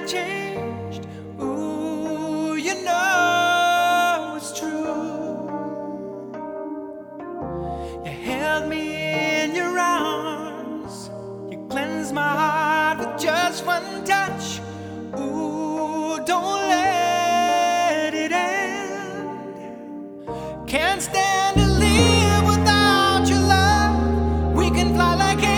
haven't changed. Ooh, you know it's true. You held me in your arms. You cleansed my heart with just one touch. Ooh, don't let it end. Can't stand